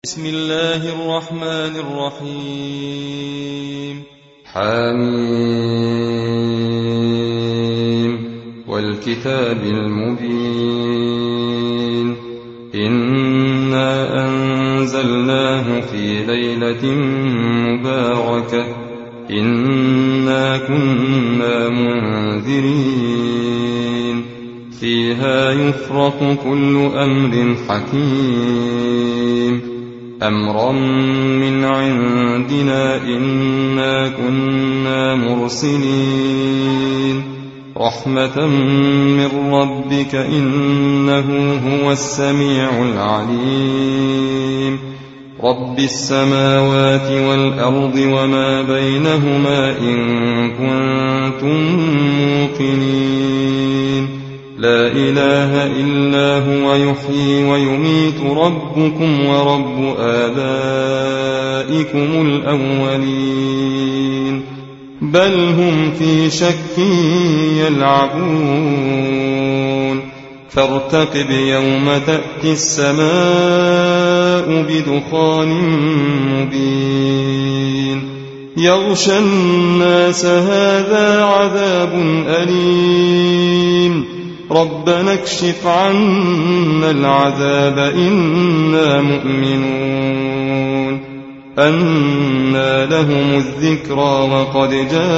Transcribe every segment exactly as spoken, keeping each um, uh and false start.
بسم الله الرحمن الرحيم. حميم والكتاب المبين إنا أنزلناه في ليلة مباركة إنا كنا منذرين فيها يفرق كل أمر حكيم أمرا من عندنا إنا كنا مرسلين رحمة من ربك إنه هو السميع العليم رب السماوات والأرض وما بينهما إن كنتم موقنين لا إله إلا هو يحيي ويميت ربكم ورب آبائكم الأولين بل هم في شك يلعبون فارتقب يوم تأتي السماء بدخان مبين يغشى الناس هذا عذاب أليم ربنا اكشف عنا العذاب إنا مؤمنون أنى لهم الذكرى وقد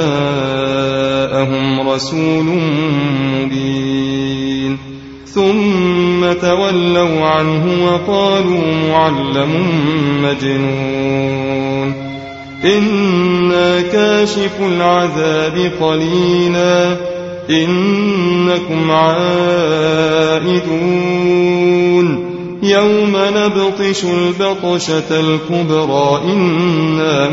جاءهم رسول مبين ثم تولوا عنه وقالوا معلم مجنون إنا كاشف العذاب قليلا إنكم عائدون يوم نبطش البطشة الكبرى إنا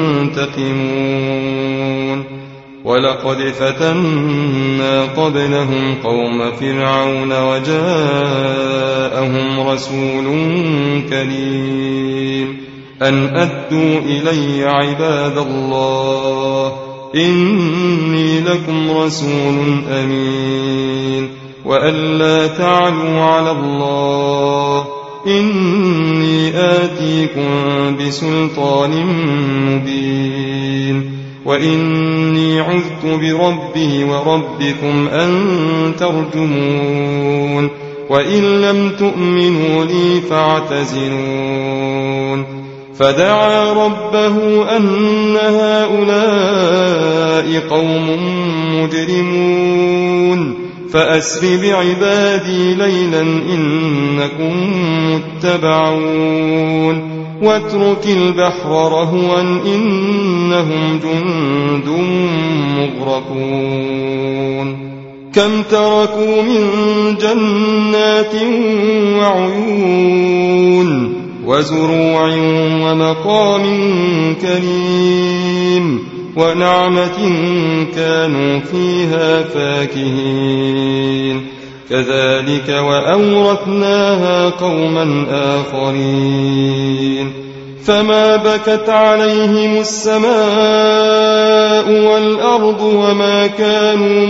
منتقمون ولقد فتنا قبلهم قوم فرعون وجاءهم رسول كريم أن أدوا إلي عباد الله إني لكم رسول أمين وأن لا تعلوا على الله إني آتيكم بسلطان مبين وإني عذت بربي وربكم أن ترجمون وإن لم تؤمنوا لي فاعتزلون فدعا ربه أن هؤلاء قوم مجرمون فأسر بعبادي ليلا إنكم متبعون واترك البحر رهوا إنهم جند مغرقون كم تركوا من جنات وعيون وزروع ومقام كريم ونعمة كانوا فيها فاكهين كذلك وأورثناها قوما آخرين فما بكت عليهم السماء والأرض وما كانوا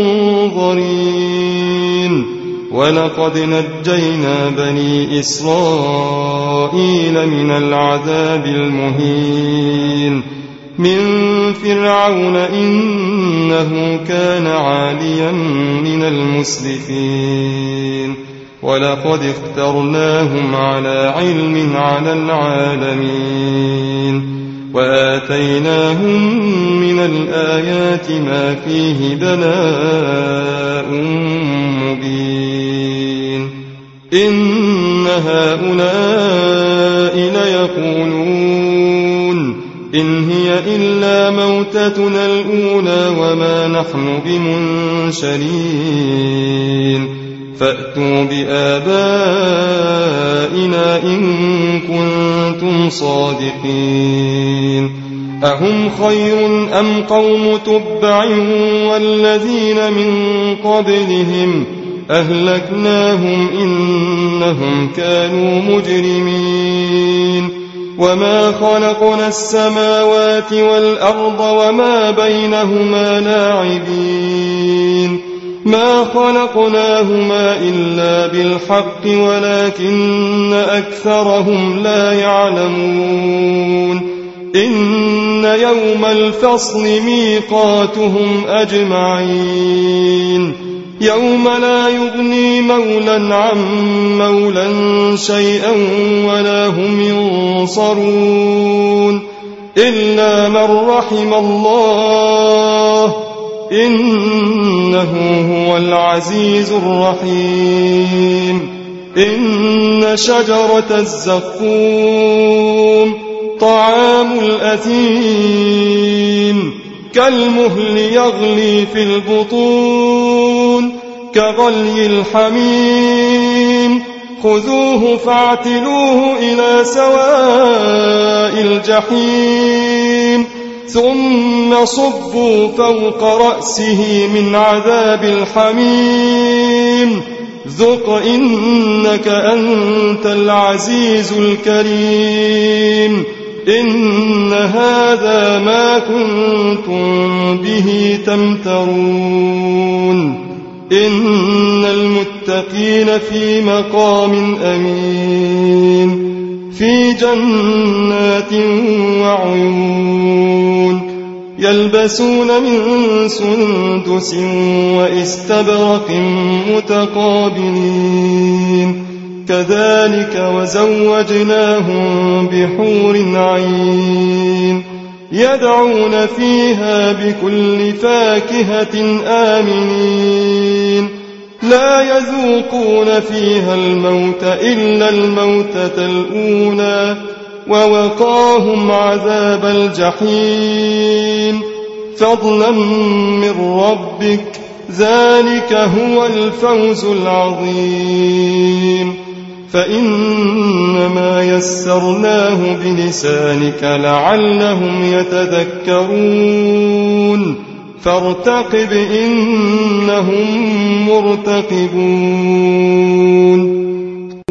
منظرين ولقد نجينا بني إسرائيل من العذاب المهين من فرعون إنه كان عاليا من المسرفين ولقد اخترناهم على علم على العالمين وآتيناهم من الآيات ما فيه بلاء مبين إن هؤلاء ليقولون إن هي إلا موتتنا الأولى وما نحن بمنشرين فأتوا بآبائنا إن كنتم صادقين أهم خير أم قوم تبع والذين من قبلهم أهلكناهم إنهم كانوا مجرمين وما خلقنا السماوات والأرض وما بينهما لاعبين ما خلقناهما إلا بالحق ولكن أكثرهم لا يعلمون إن يوم الفصل ميقاتهم أجمعين يوم لا يغني مولى عن مولى شيئا ولا هم ينصرون إلا من رحم الله إنه هو العزيز الرحيم إن شجرة الزقوم طعام الأثيم كالمهل يغلي في البطون كغلي الحميم خذوه فاعتلوه إلى سواء الجحيم ثم صبوا فوق رأسه من عذاب الحميم ذق إنك أنت العزيز الكريم إن هذا ما كنتم به تمترون إن المتقين في مقام أمين في جنات وعيون يلبسون من سندس وإستبرق متقابلين كذلك وزوجناهم بحور عين يدعون فيها بكل فاكهة آمنين لا يذوقون فيها الموت إلا الموتة الأولى ووقاهم عذاب الجحيم فضلا من ربك ذلك هو الفوز العظيم فإنما يسرناه بلسانك لعلهم يتذكرون فارتقب إنهم مرتقبون